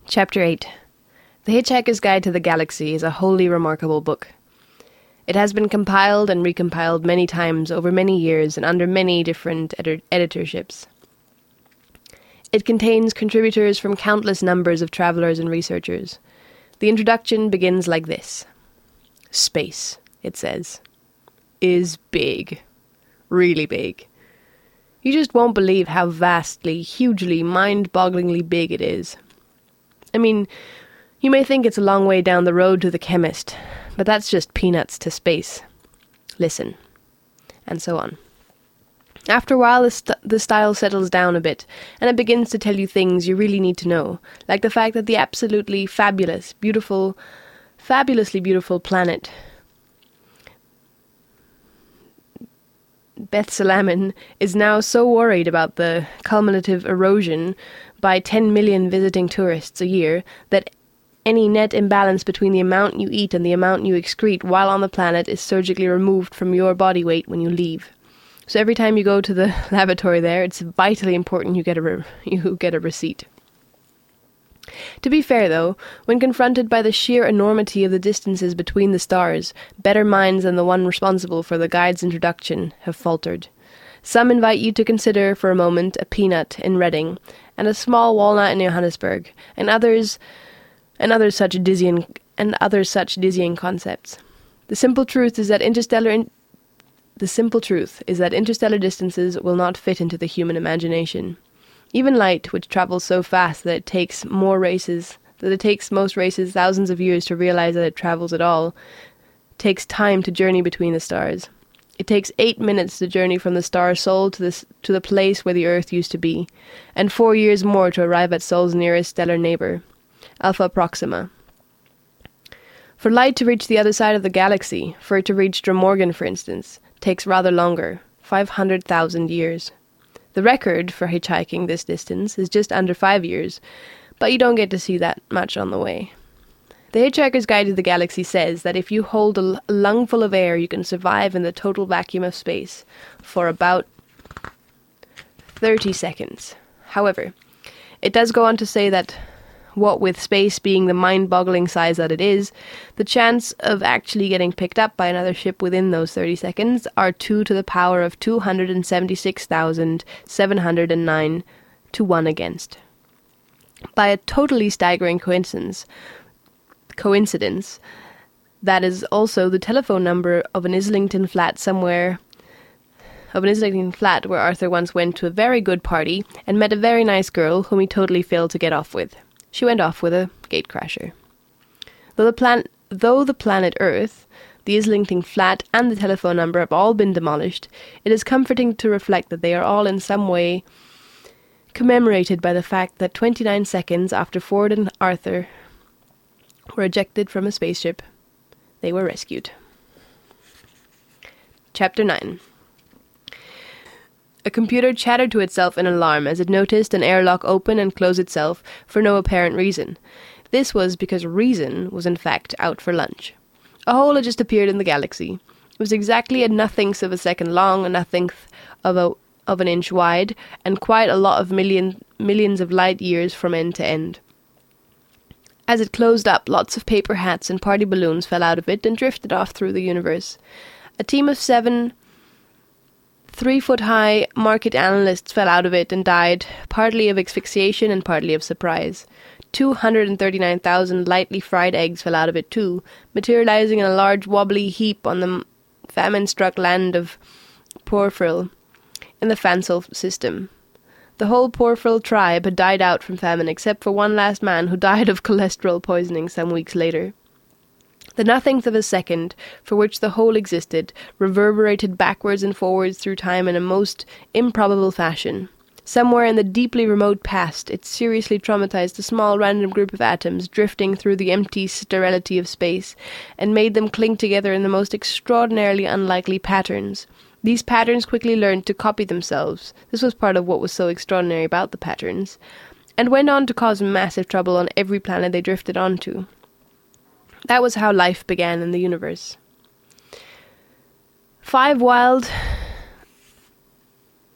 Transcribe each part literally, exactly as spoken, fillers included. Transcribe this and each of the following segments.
Chapter eight. The Hitchhiker's Guide to the Galaxy is a wholly remarkable book. It has been compiled and recompiled many times over many years and under many different edi- editorships. It contains contributors from countless numbers of travelers and researchers. The introduction begins like this. Space, it says, is big. Really big. You just won't believe how vastly, hugely, mind-bogglingly big it is. I mean, you may think it's a long way down the road to the chemist, but that's just peanuts to space. Listen. And so on. After a while, the, st- the style settles down a bit, and it begins to tell you things you really need to know, like the fact that the absolutely fabulous, beautiful, fabulously beautiful planet Beth Salaman is now so worried about the cumulative erosion by ten million visiting tourists a year that any net imbalance between the amount you eat and the amount you excrete while on the planet is surgically removed from your body weight when you leave. So every time you go to the laboratory there, it's vitally important you get a re- you get a receipt. To be fair, though, when confronted by the sheer enormity of the distances between the stars, better minds than the one responsible for the guide's introduction have faltered. Some invite you to consider for a moment a peanut in Reading and a small walnut in Johannesburg, and others and others such dizzying and other such dizzying concepts. The simple truth is that interstellar in- the simple truth is that interstellar distances will not fit into the human imagination. Even light, which travels so fast that it takes more races, that it takes most races thousands of years to realize that it travels at all, takes time to journey between the stars. It takes eight minutes to journey from the star Sol to the, to the place where the Earth used to be, and four years more to arrive at Sol's nearest stellar neighbor, Alpha Proxima. For light to reach the other side of the galaxy, for it to reach Dromorgan, for instance, takes rather longer, five hundred thousand years. The record for hitchhiking this distance is just under five years, but you don't get to see that much on the way. The Hitchhiker's Guide to the Galaxy says that if you hold a lungful of air, you can survive in the total vacuum of space for about thirty seconds. However, it does go on to say that, what with space being the mind-boggling size that it is, the chance of actually getting picked up by another ship within those thirty seconds are two to the power of two hundred seventy-six thousand seven hundred nine to one against. By a totally staggering coincidence, coincidence, that is also the telephone number of an Islington flat somewhere, of an Islington flat where Arthur once went to a very good party and met a very nice girl whom he totally failed to get off with. She went off with a gatecrasher. Though the, plan- though the planet Earth, the Islington flat, and the telephone number have all been demolished, it is comforting to reflect that they are all in some way commemorated by the fact that twenty-nine seconds after Ford and Arthur were ejected from a spaceship, they were rescued. Chapter nine. A computer chattered to itself in alarm as it noticed an airlock open and close itself for no apparent reason. This was because reason was in fact out for lunch. A hole had just appeared in the galaxy. It was exactly a nothingth of a second long, a nothingth of a of an inch wide, and quite a lot of million millions of light years from end to end. As it closed up, lots of paper hats and party balloons fell out of it and drifted off through the universe. A team of seven three-foot-high market analysts fell out of it and died, partly of asphyxiation and partly of surprise. two hundred thirty-nine thousand lightly fried eggs fell out of it too, materializing in a large wobbly heap on the famine-struck land of Porfril in the Fansel system. The whole Porfril tribe had died out from famine except for one last man who died of cholesterol poisoning some weeks later. The nothingth of a second, for which the whole existed, reverberated backwards and forwards through time in a most improbable fashion. Somewhere in the deeply remote past, it seriously traumatized a small random group of atoms drifting through the empty sterility of space, and made them cling together in the most extraordinarily unlikely patterns. These patterns quickly learned to copy themselves. This was part of what was so extraordinary about the patterns, and went on to cause massive trouble on every planet they drifted onto. That was how life began in the universe. Five wild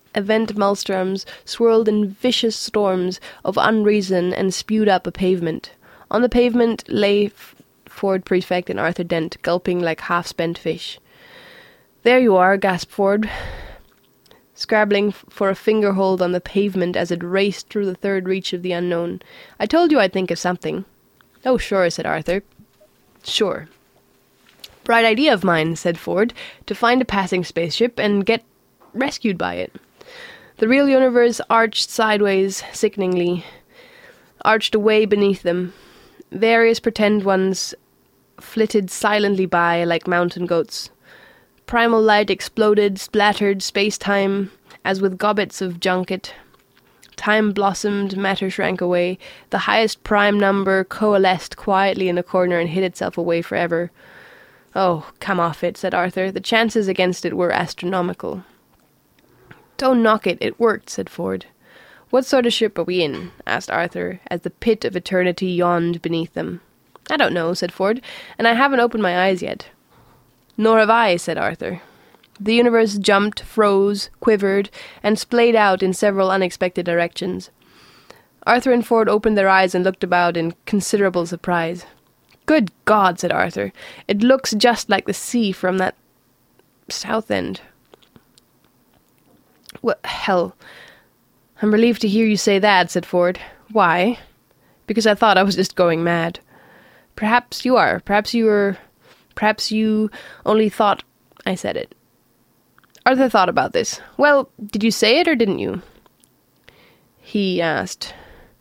event maelstroms swirled in vicious storms of unreason and spewed up a pavement. On the pavement lay Ford Prefect and Arthur Dent, gulping like half-spent fish. "There you are," gasped Ford, scrabbling for a finger-hold on the pavement as it raced through the third reach of the unknown. "I told you I'd think of something." "Oh, sure," said Arthur. "Sure." "Bright idea of mine," said Ford, "to find a passing spaceship and get rescued by it." The real universe arched sideways, sickeningly, arched away beneath them. Various pretend ones flitted silently by like mountain goats. Primal light exploded, splattered space-time, as with gobbets of junket. Time blossomed, matter shrank away. The highest prime number coalesced quietly in a corner and hid itself away forever. "Oh, come off it," said Arthur. "The chances against it were astronomical." "Don't knock it, it worked," said Ford. "What sort of ship are we in?" asked Arthur, as the pit of eternity yawned beneath them. "I don't know," said Ford, "and I haven't opened my eyes yet." "Nor have I," said Arthur. The universe jumped, froze, quivered, and splayed out in several unexpected directions. Arthur and Ford opened their eyes and looked about in considerable surprise. "Good God," said Arthur, "it looks just like the sea from that south end." "Well, hell, I'm relieved to hear you say that," said Ford. "Why?" "Because I thought I was just going mad." "Perhaps you are. Perhaps you were... Perhaps you only thought I said it." Arthur thought about this. "Well, did you say it or didn't you?" he asked.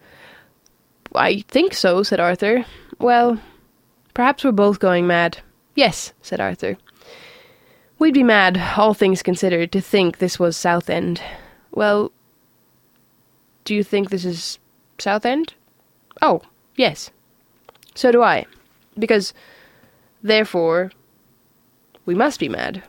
"I think so," said Arthur. "Well, perhaps we're both going mad." "Yes," said Arthur. "We'd be mad, all things considered, to think this was Southend." "Well, do you think this is Southend?" "Oh, yes. So do I. Because, therefore, we must be mad."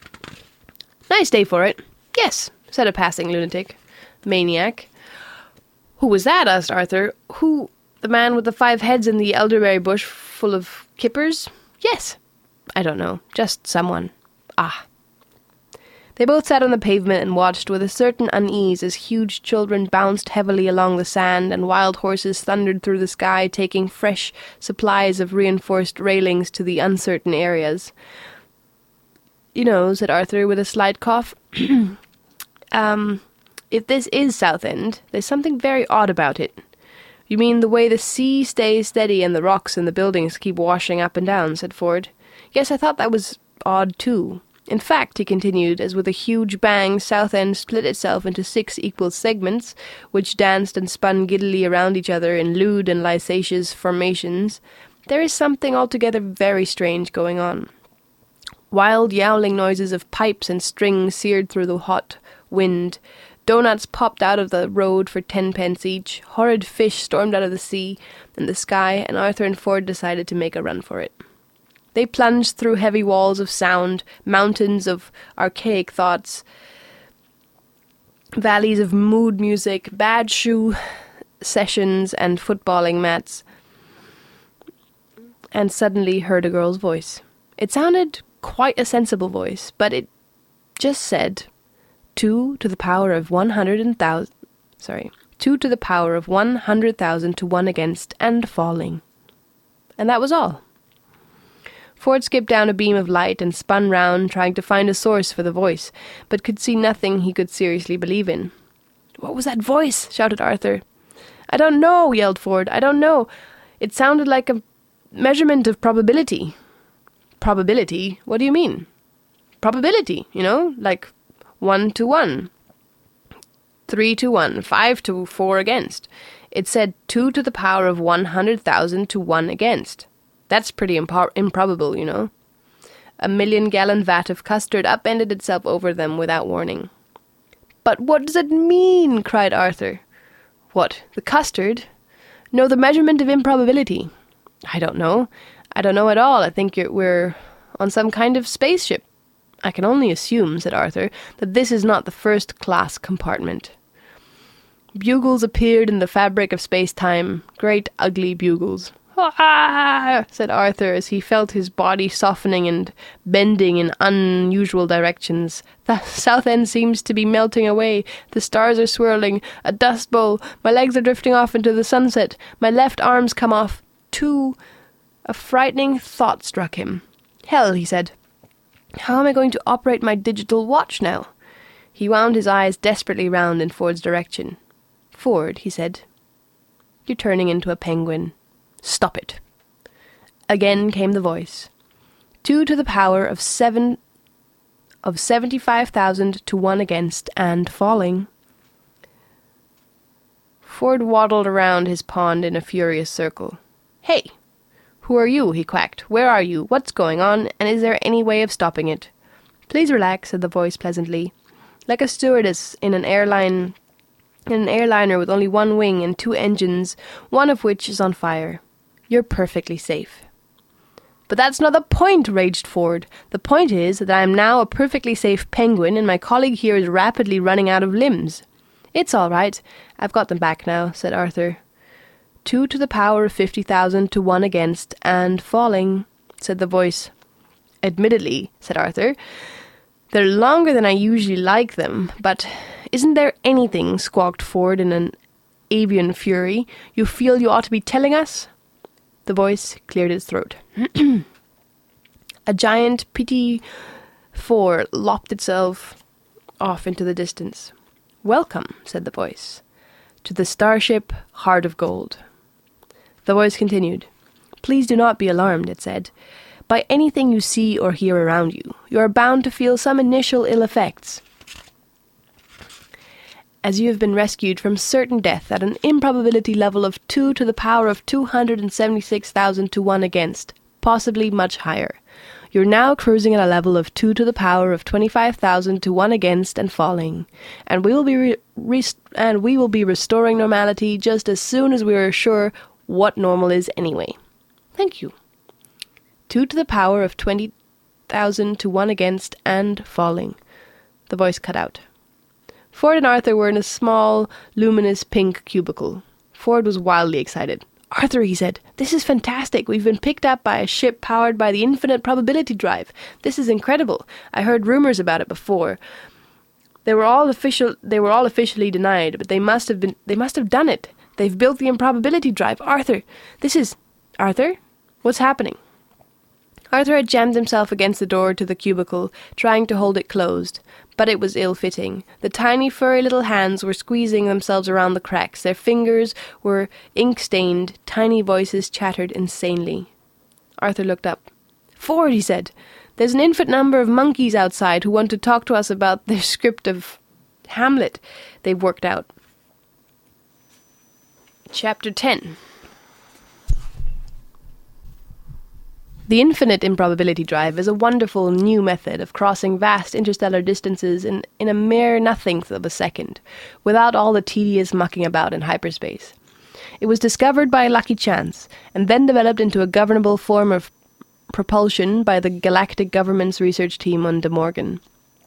"Nice day for it." "Yes," said a passing lunatic. "Maniac." "Who was that?" asked Arthur. "Who, the man with the five heads in the elderberry bush full of kippers?" "Yes." "I don't know. Just someone." "Ah." They both sat on the pavement and watched with a certain unease as huge children bounced heavily along the sand and wild horses thundered through the sky, taking fresh supplies of reinforced railings to the uncertain areas. "You know," said Arthur with a slight cough, um, "if this is Southend, there's something very odd about it." "You mean the way the sea stays steady and the rocks and the buildings keep washing up and down," said Ford. "Yes, I thought that was odd, too. In fact," he continued, as with a huge bang Southend split itself into six equal segments, which danced and spun giddily around each other in lewd and licentious formations, "there is something altogether very strange going on. Wild yowling noises of pipes and strings seared through the hot wind. Doughnuts popped out of the road for tenpence each. Horrid fish stormed out of the sea and the sky, and Arthur and Ford decided to make a run for it. They plunged through heavy walls of sound, mountains of archaic thoughts, valleys of mood music, bad shoe sessions, and footballing mats, and suddenly heard a girl's voice. It sounded quite a sensible voice, but it just said, two to the power of one hundred thousand, sorry, two to the power of one hundred thousand to one against, and falling. And that was all. Ford skipped down a beam of light and spun round, trying to find a source for the voice, but could see nothing he could seriously believe in. "What was that voice?" shouted Arthur. "I don't know," yelled Ford. "I don't know. It sounded like a measurement of probability." "Probability? What do you mean?" "Probability, you know, like one to one, three to one, five to four against. It said two to the power of one hundred thousand to one against. That's pretty impo- improbable, you know." A million-gallon vat of custard upended itself over them without warning. "But what does it mean?" cried Arthur. "What, the custard?" "No, the measurement of improbability." "I don't know. I don't know at all. I think you're, we're on some kind of spaceship." "I can only assume," said Arthur, "that this is not the first-class compartment." Bugles appeared in the fabric of space-time, great ugly bugles. "Ah!" said Arthur as he felt his body softening and bending in unusual directions. The south end seems to be melting away. The stars are swirling. A dust bowl. My legs are drifting off into the sunset. My left arm's come off. Too... A frightening thought struck him. Hell, he said. How am I going to operate my digital watch now? He wound his eyes desperately round in Ford's direction. Ford, he said, you're turning into a penguin. Stop it. Again came the voice. Two to the power of seven of seventy-five thousand to one against and falling. Ford waddled around his pond in a furious circle. Hey! Who are you? He quacked. Where are you? What's going on? And is there any way of stopping it? Please relax, said the voice pleasantly. Like a stewardess in an airline in an airliner with only one wing and two engines, one of which is on fire. You're perfectly safe. But that's not the point, raged Ford. The point is that I am now a perfectly safe penguin and my colleague here is rapidly running out of limbs. It's all right. I've got them back now, said Arthur. Two to the power of fifty thousand to one against, and falling, said the voice. Admittedly, said Arthur, they're longer than I usually like them, but isn't there anything, squawked Ford in an avian fury, you feel you ought to be telling us? The voice cleared its throat. A giant P T four lopped itself off into the distance. Welcome, said the voice, to the starship Heart of Gold. The voice continued. Please do not be alarmed, it said. By anything you see or hear around you, you are bound to feel some initial ill effects, as you have been rescued from certain death at an improbability level of two to the power of two hundred seventy-six thousand to one against, possibly much higher. You're now cruising at a level of two to the power of twenty-five thousand to one against and falling, and we will be re- rest- and we will be restoring normality just as soon as we are sure what normal is anyway. Thank you. Two to the power of twenty thousand to one against and falling. The voice cut out. Ford and Arthur were in a small, luminous pink cubicle. Ford was wildly excited. Arthur, he said, this is fantastic. We've been picked up by a ship powered by the infinite probability drive. This is incredible. I heard rumors about it before. They were all official they were all officially denied, but they must have been they must have done it. They've built the improbability drive. Arthur, this is Arthur? What's happening? Arthur had jammed himself against the door to the cubicle, trying to hold it closed, but it was ill-fitting. The tiny, furry little hands were squeezing themselves around the cracks. Their fingers were ink-stained. Tiny voices chattered insanely. Arthur looked up. Ford, he said, there's an infinite number of monkeys outside who want to talk to us about their script of Hamlet they've worked out. Chapter ten. The infinite improbability drive is a wonderful new method of crossing vast interstellar distances in, in a mere nothingth of a second, without all the tedious mucking about in hyperspace. It was discovered by lucky chance, and then developed into a governable form of propulsion by the Galactic Government's research team on De Morgan.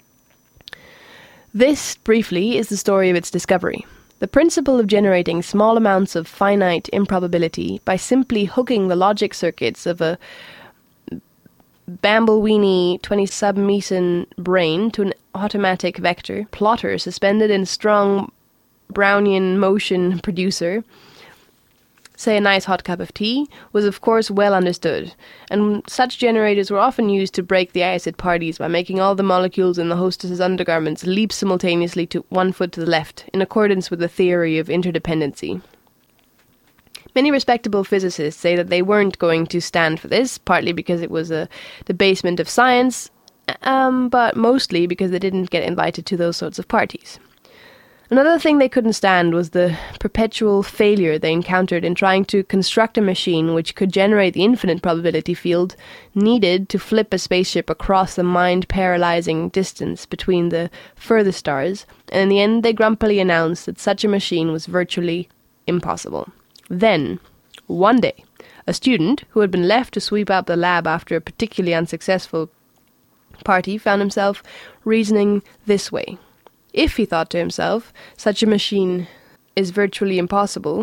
This, briefly, is the story of its discovery. The principle of generating small amounts of finite improbability by simply hooking the logic circuits of a Bambleweenie twenty-sub-meson brain to an automatic vector plotter suspended in strong Brownian motion producer, say a nice hot cup of tea, was of course well understood, and such generators were often used to break the ice at parties by making all the molecules in the hostess's undergarments leap simultaneously to one foot to the left, in accordance with the theory of interdependency. Many respectable physicists say that they weren't going to stand for this, partly because it was a debasement of science, um, but mostly because they didn't get invited to those sorts of parties. Another thing they couldn't stand was the perpetual failure they encountered in trying to construct a machine which could generate the infinite probability field needed to flip a spaceship across the mind-paralyzing distance between the furthest stars, and in the end they grumpily announced that such a machine was virtually impossible. Then, one day, a student who had been left to sweep out the lab after a particularly unsuccessful party found himself reasoning this way. If, he thought to himself, such a machine is virtually impossible,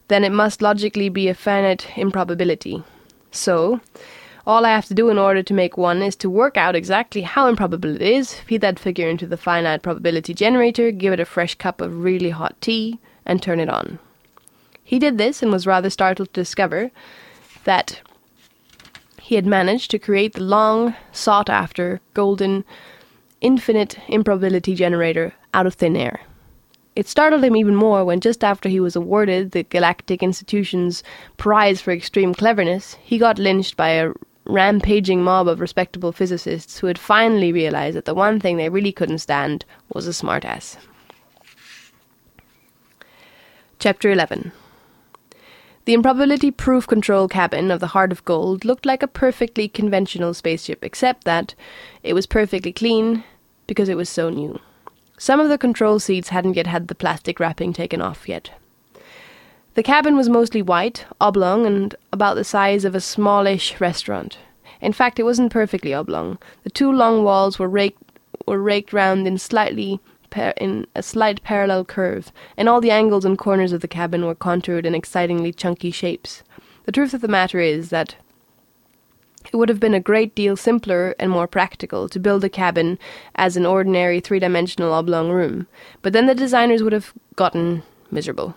then it must logically be a finite improbability. So, all I have to do in order to make one is to work out exactly how improbable it is, feed that figure into the finite probability generator, give it a fresh cup of really hot tea, and turn it on. He did this and was rather startled to discover that he had managed to create the long, sought-after, golden, infinite improbability generator out of thin air. It startled him even more when, just after he was awarded the Galactic Institution's prize for extreme cleverness, he got lynched by a rampaging mob of respectable physicists who had finally realized that the one thing they really couldn't stand was a smartass. Chapter eleven. The improbability-proof control cabin of the Heart of Gold looked like a perfectly conventional spaceship, except that it was perfectly clean because it was so new. Some of the control seats hadn't yet had the plastic wrapping taken off yet. The cabin was mostly white, oblong, and about the size of a smallish restaurant. In fact, it wasn't perfectly oblong. The two long walls were raked were raked round in slightly par- in a slight parallel curve, and all the angles and corners of the cabin were contoured in excitingly chunky shapes. The truth of the matter is that it would have been a great deal simpler and more practical to build a cabin as an ordinary three-dimensional oblong room, but then the designers would have gotten miserable.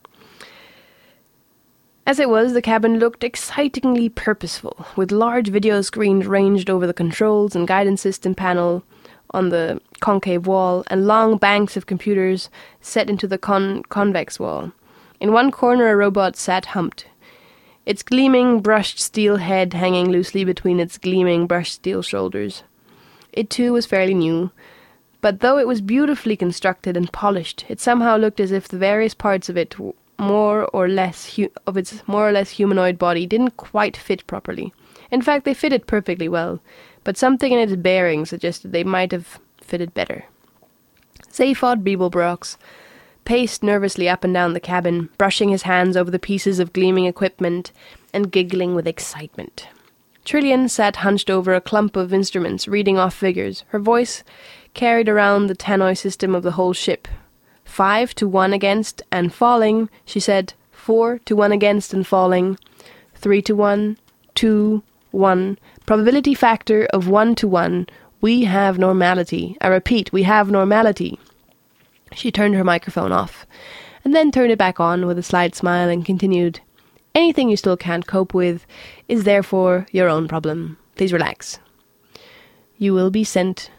As it was, the cabin looked excitingly purposeful, with large video screens ranged over the controls and guidance system panel on the concave wall, and long banks of computers set into the con- convex wall. In one corner a robot sat humped, its gleaming brushed steel head hanging loosely between its gleaming brushed steel shoulders. It too was fairly new, but though it was beautifully constructed and polished, it somehow looked as if the various parts of it more or less hu- of its more or less humanoid body didn't quite fit properly. In fact, they fitted perfectly well, but something in its bearing suggested they might have fitted better. Zaphod Beeblebrox paced nervously up and down the cabin, brushing his hands over the pieces of gleaming equipment and giggling with excitement. Trillian sat hunched over a clump of instruments, reading off figures. Her voice carried around the tannoy system of the whole ship. Five to one against and falling, she said. Four to one against and falling. Three to one, two, one. Probability factor of one to one. We have normality. I repeat, we have normality. She turned her microphone off, and then turned it back on with a slight smile and continued, Anything you still can't cope with is therefore your own problem. Please relax. You will be sent...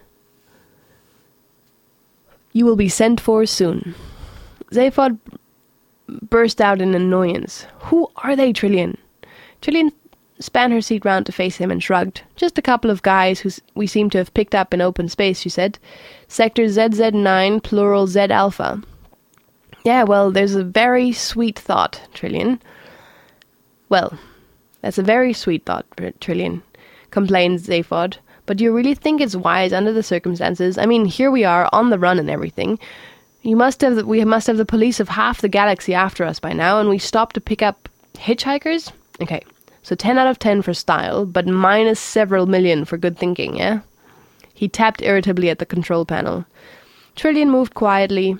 You will be sent for soon. Zaphod burst out in annoyance. Who are they, Trillian? Trillian span her seat round to face him and shrugged. Just a couple of guys who we seem to have picked up in open space, she said. Sector Z Z nine, plural Z Alpha. Yeah, well, there's a very sweet thought, Trillian. Well, that's a very sweet thought, Trillian, complained Zaphod. But do you really think it's wise under the circumstances? I mean, here we are, on the run and everything. You must have, we must have the police of half the galaxy after us by now, and we stopped to pick up hitchhikers? Okay, so ten out of ten for style, but minus several million for good thinking, yeah? He tapped irritably at the control panel. Trillian moved quietly.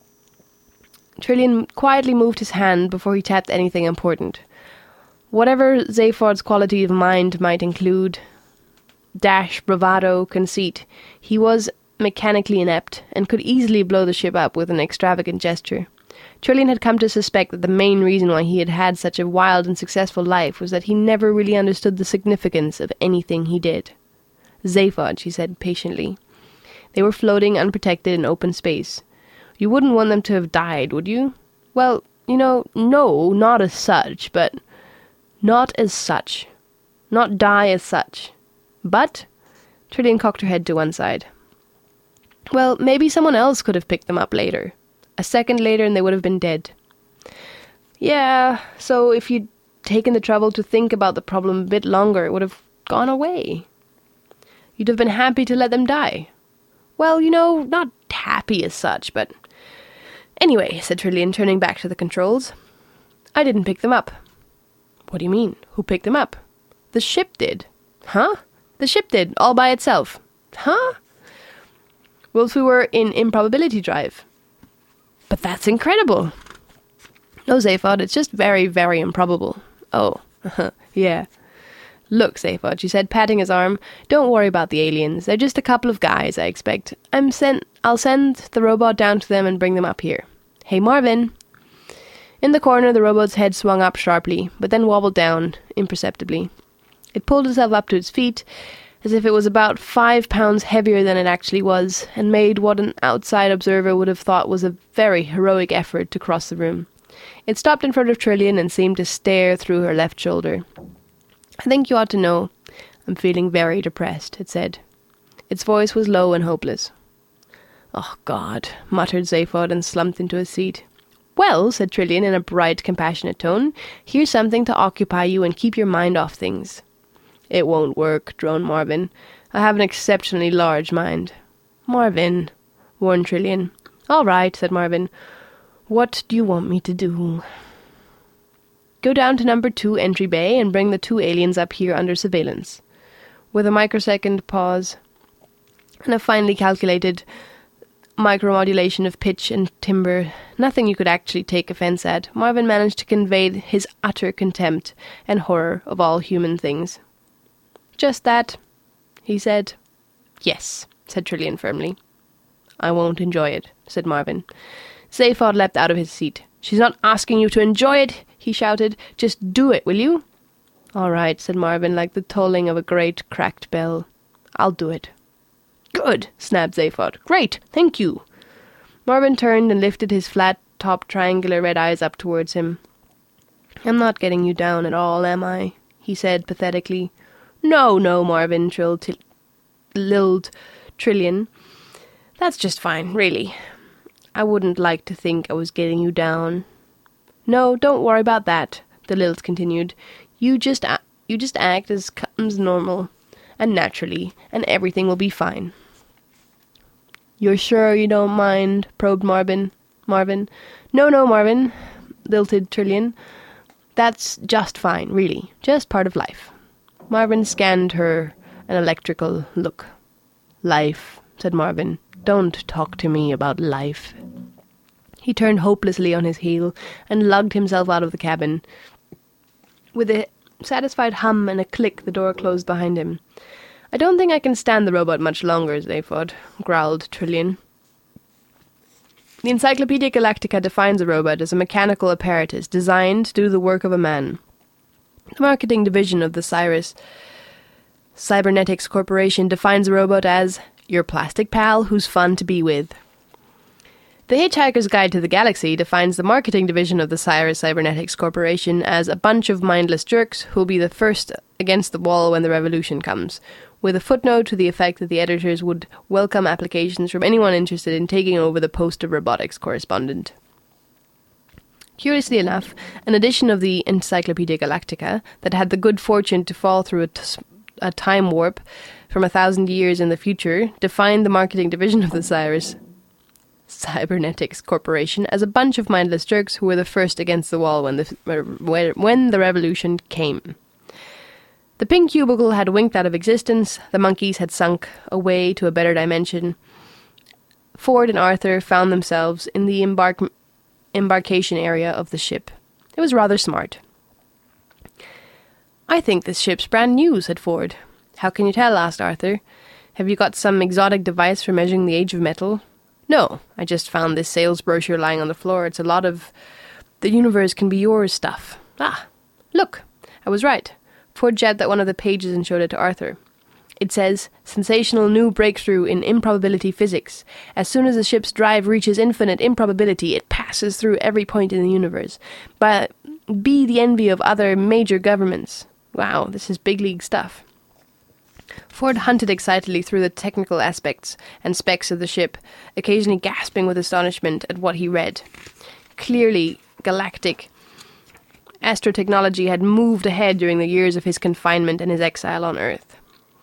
Trillian quietly moved his hand before he tapped anything important. Whatever Zaphod's quality of mind might include, dash, bravado, conceit, he was mechanically inept, and could easily blow the ship up with an extravagant gesture. Trillian had come to suspect that the main reason why he had had such a wild and successful life was that he never really understood the significance of anything he did. Zaphod, she said patiently. They were floating unprotected in open space. You wouldn't want them to have died, would you? Well, you know, no, not as such, but... Not as such. Not die as such. But... Trillian cocked her head to one side. Well, maybe someone else could have picked them up later. A second later and they would have been dead. Yeah, so if you'd taken the trouble to think about the problem a bit longer, it would have gone away. You'd have been happy to let them die. Well, you know, not happy as such, but... Anyway, said Trillian, turning back to the controls. I didn't pick them up. What do you mean? Who picked them up? The ship did. Huh? The ship did, all by itself. Huh? Well, if we were in improbability drive. But that's incredible. No, Zaphod, it's just very, very improbable. Oh, yeah. Look, Zaphod, she said, patting his arm, don't worry about the aliens. They're just a couple of guys, I expect. I'm sent. I'll send the robot down to them and bring them up here. Hey, Marvin. In the corner, the robot's head swung up sharply, but then wobbled down imperceptibly. It pulled itself up to its feet, as if it was about five pounds heavier than it actually was, and made what an outside observer would have thought was a very heroic effort to cross the room. It stopped in front of Trillian and seemed to stare through her left shoulder. I think you ought to know. I'm feeling very depressed, it said. Its voice was low and hopeless. Oh, God, muttered Zaphod and slumped into his seat. Well, said Trillian in a bright, compassionate tone, here's something to occupy you and keep your mind off things. It won't work, droned Marvin. I have an exceptionally large mind. Marvin, warned Trillian. All right, said Marvin. What do you want me to do? Go down to number two entry bay and bring the two aliens up here under surveillance. With a microsecond pause and a finely calculated micromodulation of pitch and timbre, nothing you could actually take offence at, Marvin managed to convey his utter contempt and horror of all human things. Just that, he said. Yes, said Trillian firmly. I won't enjoy it, said Marvin. Zaphod leapt out of his seat. She's not asking you to enjoy it, he shouted. Just do it, will you? All right, said Marvin, like the tolling of a great cracked bell. I'll do it. Good, snapped Zaphod. Great, thank you. Marvin turned and lifted his flat-topped triangular red eyes up towards him. I'm not getting you down at all, am I? He said pathetically. No, no, Marvin, trilled, t- lilled Trillian. That's just fine, really. I wouldn't like to think I was getting you down. No, don't worry about that, the lilt continued. You just a- you just act as comes normal and naturally, and everything will be fine. You're sure you don't mind? Probed Marvin. Marvin. No, no, Marvin, lilted Trillian. That's just fine, really. Just part of life. Marvin scanned her an electrical look. Life, said Marvin. Don't talk to me about life. He turned hopelessly on his heel and lugged himself out of the cabin. With a satisfied hum and a click, the door closed behind him. I don't think I can stand the robot much longer, Zaphod, growled Trillian. The Encyclopedia Galactica defines a robot as a mechanical apparatus designed to do the work of a man. The marketing division of the Cyrus Cybernetics Corporation defines a robot as your plastic pal who's fun to be with. The Hitchhiker's Guide to the Galaxy defines the marketing division of the Cyrus Cybernetics Corporation as a bunch of mindless jerks who'll be the first against the wall when the revolution comes, with a footnote to the effect that the editors would welcome applications from anyone interested in taking over the post of robotics correspondent. Curiously enough, an edition of the Encyclopedia Galactica that had the good fortune to fall through a, t- a time warp from a thousand years in the future defined the marketing division of the Cyrus Cybernetics Corporation as a bunch of mindless jerks who were the first against the wall when the when the revolution came. The pink cubicle had winked out of existence, the monkeys had sunk away to a better dimension. Ford and Arthur found themselves in the embark- embarkation area of the ship. It was rather smart. I think this ship's brand new, said Ford. How can you tell? Asked Arthur. Have you got some exotic device for measuring the age of metal? No, I just found this sales brochure lying on the floor. It's a lot of the universe can be yours stuff. Ah, look, I was right. Ford jabbed at one of the pages and showed it to Arthur. It says, sensational new breakthrough in improbability physics. As soon as the ship's drive reaches infinite improbability, it passes through every point in the universe. But be the envy of other major governments. Wow, this is big league stuff. Ford hunted excitedly through the technical aspects and specs of the ship, occasionally gasping with astonishment at what he read. Clearly, galactic astrotechnology had moved ahead during the years of his confinement and his exile on Earth.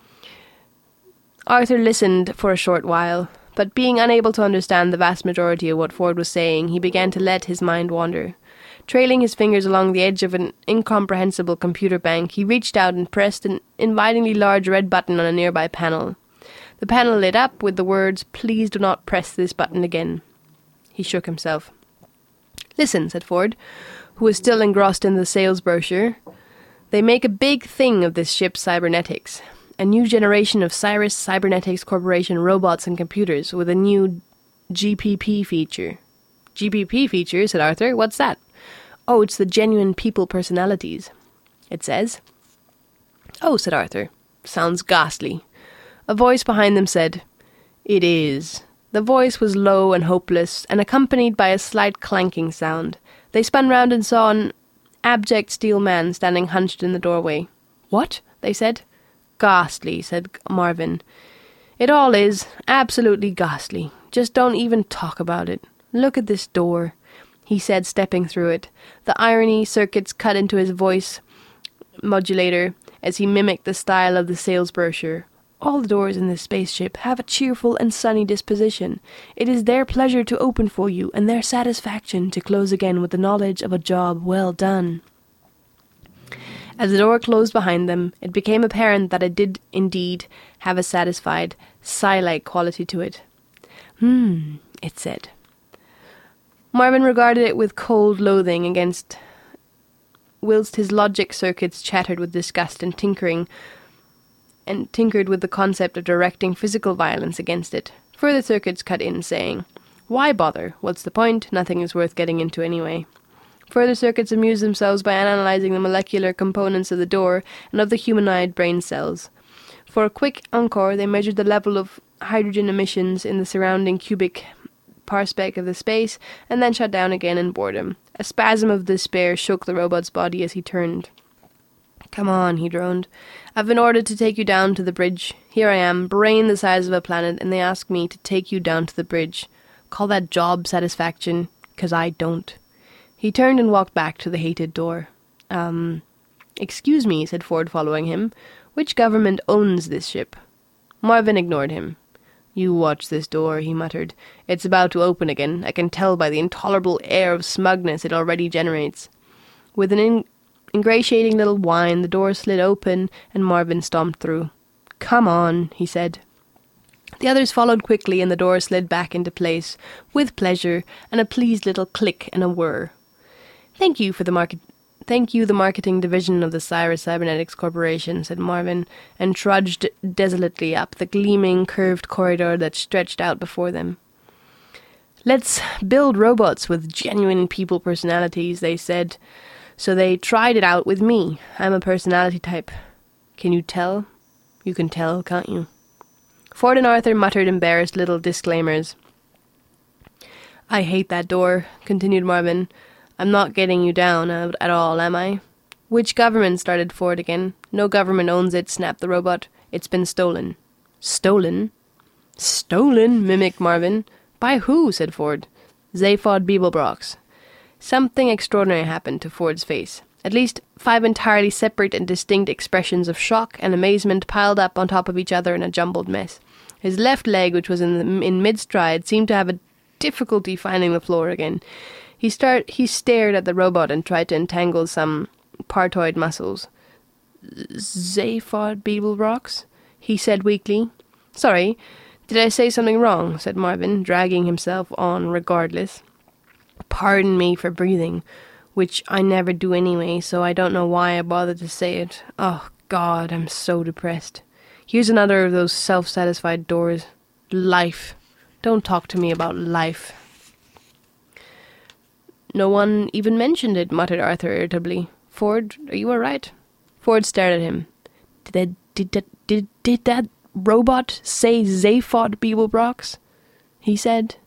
Arthur listened for a short while, but being unable to understand the vast majority of what Ford was saying, he began to let his mind wander. Trailing his fingers along the edge of an incomprehensible computer bank, he reached out and pressed an invitingly large red button on a nearby panel. The panel lit up with the words, "Please do not press this button again." He shook himself. "Listen," said Ford, who was still engrossed in the sales brochure. "They make a big thing of this ship's cybernetics. A new generation of Cyrus Cybernetics Corporation robots and computers with a new G P P feature." "G P P feature," said Arthur. "What's that?" "Oh, it's the genuine people personalities, it says." "Oh," said Arthur. "Sounds ghastly." A voice behind them said, "It is." The voice was low and hopeless, and accompanied by a slight clanking sound. They spun round and saw an abject steel man standing hunched in the doorway. "What?" they said. "Ghastly," said Marvin. "It all is. Absolutely ghastly. Just don't even talk about it. Look at this door," he said, stepping through it. The irony circuits cut into his voice modulator as he mimicked the style of the sales brochure. "All the doors in this spaceship have a cheerful and sunny disposition. It is their pleasure to open for you, and their satisfaction to close again with the knowledge of a job well done." As the door closed behind them, it became apparent that it did indeed have a satisfied, sigh-like quality to it. "Hmm," it said. Marvin regarded it with cold loathing against, whilst his logic circuits chattered with disgust and tinkering, and tinkered with the concept of directing physical violence against it. Further circuits cut in, saying, "Why bother? What's the point? Nothing is worth getting into anyway." Further circuits amused themselves by analyzing the molecular components of the door and of the humanoid brain cells. For a quick encore, they measured the level of hydrogen emissions in the surrounding cubic parsec of the space, and then shut down again in boredom. A spasm of despair shook the robot's body as he turned. "Come on," he droned. "I've been ordered to take you down to the bridge. Here I am, brain the size of a planet, and they ask me to take you down to the bridge. Call that job satisfaction? 'Cause I don't." He turned and walked back to the hated door. Um, "Excuse me," said Ford, following him. "Which government owns this ship?" Marvin ignored him. "You watch this door," he muttered. "It's about to open again. I can tell by the intolerable air of smugness it already generates." With an in- ingratiating little whine, the door slid open, and Marvin stomped through. "Come on," he said. The others followed quickly, and the door slid back into place, with pleasure, and a pleased little click and a whir. Thank you for the market. Thank you, the marketing division of the Cyrus Cybernetics Corporation," said Marvin, and trudged desolately up the gleaming, curved corridor that stretched out before them. "Let's build robots with genuine people personalities," they said. "So they tried it out with me. I'm a personality type. Can you tell? You can tell, can't you?" Ford and Arthur muttered embarrassed little disclaimers. "I hate that door," continued Marvin. "I'm not getting you down uh, at all, am I?" "Which government?" started Ford again. "No government owns it," snapped the robot. "It's been stolen." "Stolen?" "Stolen?" mimicked Marvin. "By who?" said Ford. "Zaphod Beeblebrox." Something extraordinary happened to Ford's face. At least five entirely separate and distinct expressions of shock and amazement piled up on top of each other in a jumbled mess. His left leg, which was in, the, in mid-stride, seemed to have a difficulty finding the floor again. He start he stared at the robot and tried to entangle some partoid muscles. "Zaphod Beeblebrox?" he said weakly. "Sorry, did I say something wrong?" said Marvin, dragging himself on regardless. "Pardon me for breathing, which I never do anyway, so I don't know why I bothered to say it. Oh, God, I'm so depressed. Here's another of those self-satisfied doors. Life. Don't talk to me about life." "No one even mentioned it," muttered Arthur irritably. "Ford, are you all right?" Ford stared at him. Did that, did that, did, did that robot say Zaphod Beeblebrox?" he said.